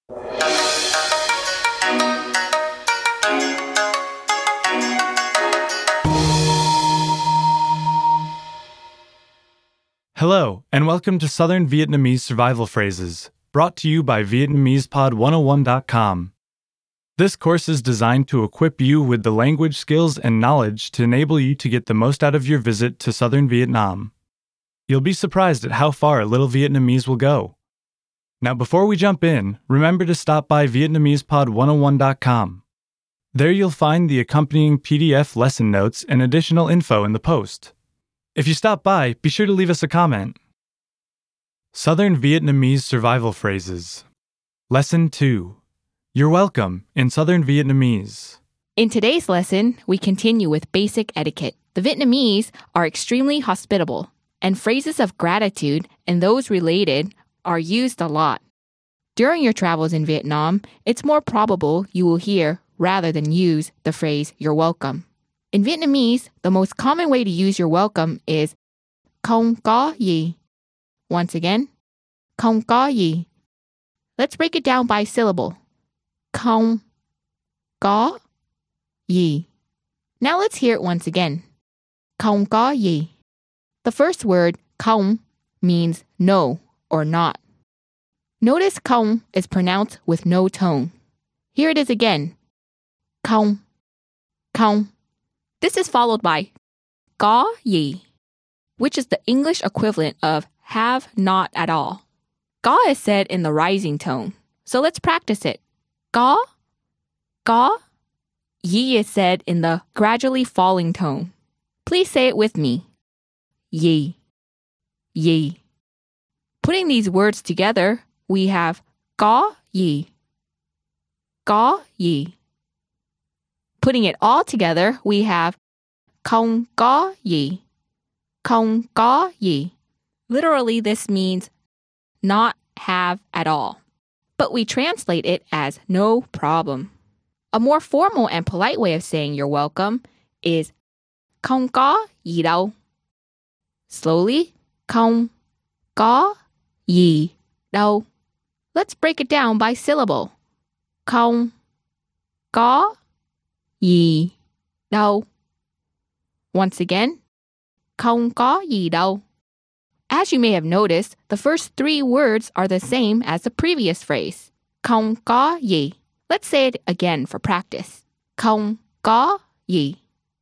Hello, and welcome to Southern Vietnamese Survival Phrases, brought to you by VietnamesePod101.com. This course is designed to equip you with the language skills and knowledge to enable you to get the most out of your visit to Southern Vietnam. You'll be surprised at how far a little Vietnamese will go. Now, before we jump in, remember to stop by VietnamesePod101.com. There you'll find the accompanying PDF lesson notes and additional info in the post. If you stop by, be sure to leave us a comment. Southern Vietnamese Survival Phrases. Lesson 2. You're welcome in Southern Vietnamese. In today's lesson, we continue with basic etiquette. The Vietnamese are extremely hospitable, and phrases of gratitude and those related are used a lot. During your travels in Vietnam, it's more probable you will hear rather than use the phrase "you're welcome." In Vietnamese, the most common way to use "you're welcome" is "không có gì." Once again, "không có gì." Let's break it down by syllable. Không có gì. Now let's hear it once again. Không có gì. The first word, không, means no or not. Notice không is pronounced with no tone. Here it is again. Không, không. This is followed by có gì, which is the English equivalent of have not at all. Có is said in the rising tone, so let's practice it. Có, có. Yi is said in the gradually falling tone. Please say it with me. Yi, yi. Putting these words together, we have có gì, có gì. Putting it all together, we have không có gì, không có gì. Literally, this means not have at all. But we translate it as no problem. A more formal and polite way of saying you're welcome is không có gì đâu. Slowly, không có gì đâu. Let's break it down by syllable. Không có gì đâu. Once again, không có gì đâu. As you may have noticed, the first three words are the same as the previous phrase. Không có gì. Let's say it again for practice. Không có gì.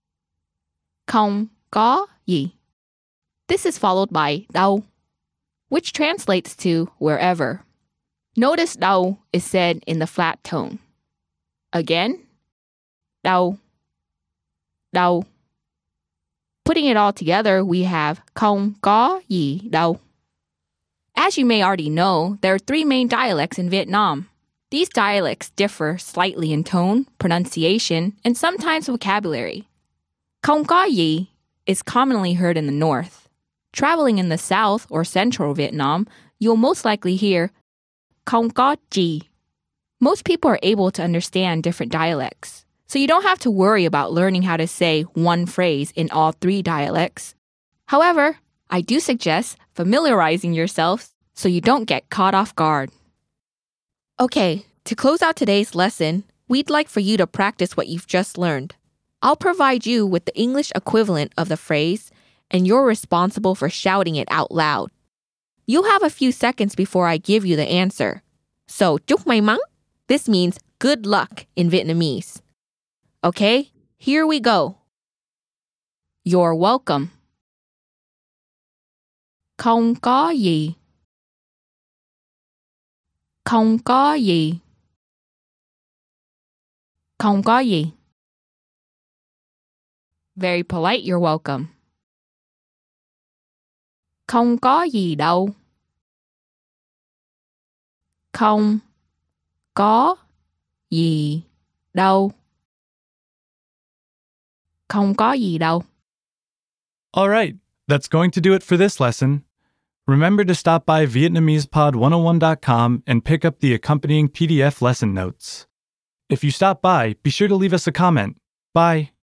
Không có gì. This is followed by đâu, which translates to wherever. Notice đâu is said in the flat tone. Again, đâu, đâu. Putting it all together, we have không có gì đâu. As you may already know, there are three main dialects in Vietnam. These dialects differ slightly in tone, pronunciation, and sometimes vocabulary. Không có gì is commonly heard in the north. Traveling in the south or central Vietnam, you'll most likely hear không có gì. Most people are able to understand different dialects, so you don't have to worry about learning how to say one phrase in all three dialects. However, I do suggest familiarizing yourselves so you don't get caught off guard. Okay, to close out today's lesson, we'd like for you to practice what you've just learned. I'll provide you with the English equivalent of the phrase, and you're responsible for shouting it out loud. You'll have a few seconds before I give you the answer. So, chúc may mắn. This means good luck in Vietnamese. Okay, here we go. You're welcome. Không có gì. Không có gì. Không có gì. Very polite, you're welcome. Không có gì đâu. Không có gì đâu. Không có gì đâu. All right, that's going to do it for this lesson. Remember to stop by VietnamesePod101.com and pick up the accompanying PDF lesson notes. If you stop by, be sure to leave us a comment. Bye.